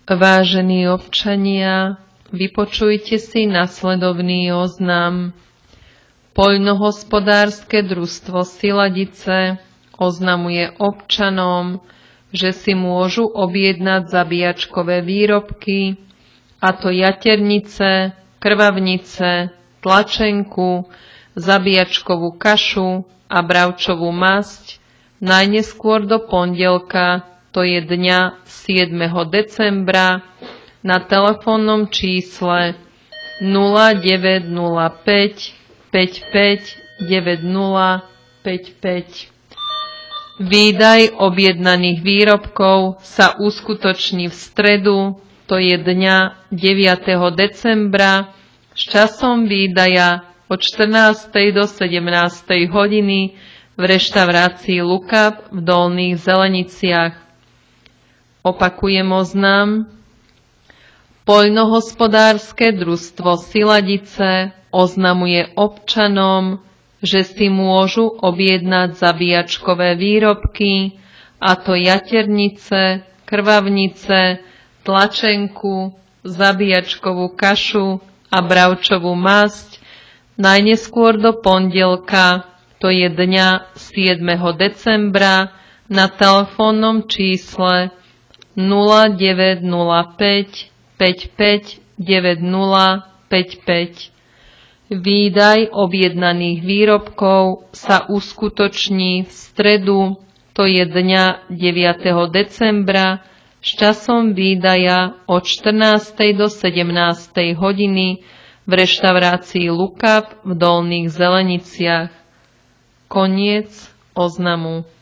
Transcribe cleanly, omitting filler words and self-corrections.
Vážení občania, vypočujte si nasledovný oznam. Poľnohospodárske družstvo Siladice oznamuje občanom, že si môžu objednať zabíjačkové výrobky, a to jaternice, krvavnice, tlačenku, zabíjačkovú kašu a bravčovú masť najneskôr do pondelka, to je dňa 7. decembra, na telefónnom čísle 0905 55 90 55. Výdaj objednaných výrobkov sa uskutoční v stredu, to je dňa 9. decembra, s časom výdaja od 14. do 17. hodiny v reštaurácii Lukab v Dolných Zeleniciach. Opakujem oznam. Poľnohospodárske družstvo Siladice oznamuje občanom, že si môžu objednať zabíjačkové výrobky, a to jaternice, krvavnice, tlačenku, zabíjačkovú kašu a bravčovú masť najneskôr do pondelka, to je dňa 7. decembra, na telefónnom čísle 0905 55 90 55. Výdaj objednaných výrobkov sa uskutoční v stredu, to je dňa 9. decembra, s časom výdaja od 14. do 17. hodiny v reštaurácii Lukab v Dolných Zeleniciach. Koniec oznamu.